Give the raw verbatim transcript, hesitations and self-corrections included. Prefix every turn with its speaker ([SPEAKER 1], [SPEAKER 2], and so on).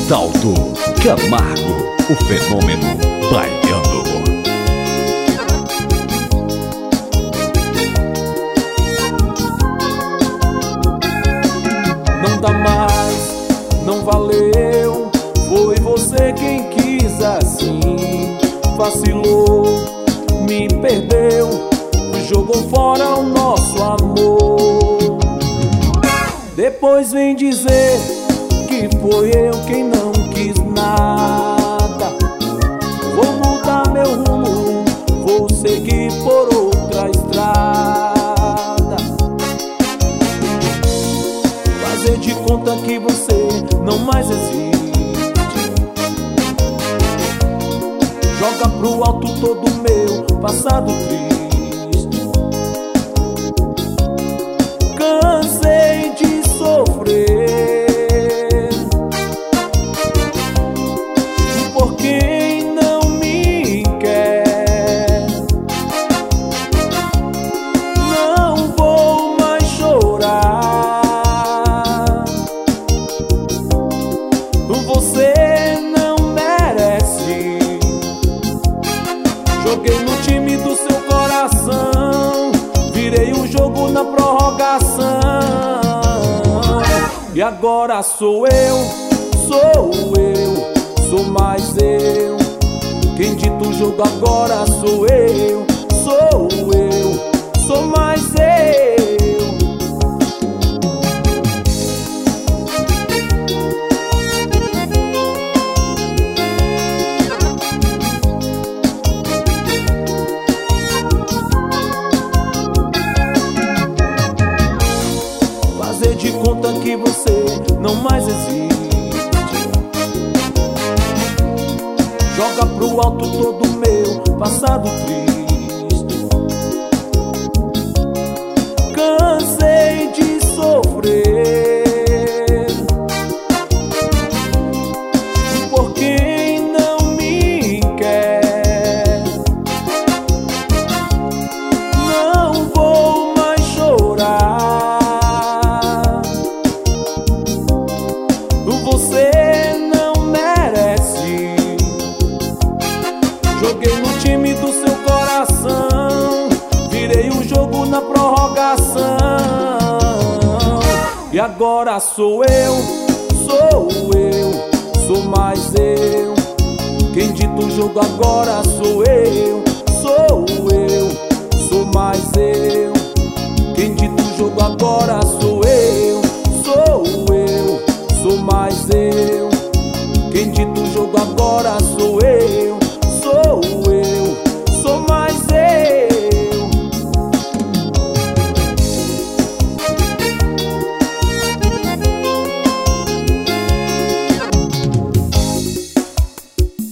[SPEAKER 1] Adalto Camargo, o fenômeno baiano.
[SPEAKER 2] Não dá mais, não valeu. Foi você quem quis assim. Vacilou, me perdeu, jogou fora o nosso amor. Depois vem dizer que foi eu quem não quis nada. Vou mudar meu rumo, vou seguir por outra estrada. Fazer de conta que você não mais existe. Joga pro alto todo meu passado triste. Cansei de sofrer por quem não me quer. Não vou mais chorar. Você não merece. Joguei no time do seu coração, virei o jogo na prorrogação. E agora sou eu, sou eu, sou mais eu. Quem dita o jogo agora sou eu, sou eu, sou mais eu. Fazer de conta que você não mais existe. Joga pro alto todo meu passado triste. Cansei de sofrer por quem não me quer. Não vou mais chorar. Você não merece. Joguei no time do seu coração, virei o jogo na prorrogação. E agora sou eu, sou eu, sou mais eu. Quem dita o jogo agora sou eu, sou eu, sou mais eu. Quem dita o jogo agora sou eu.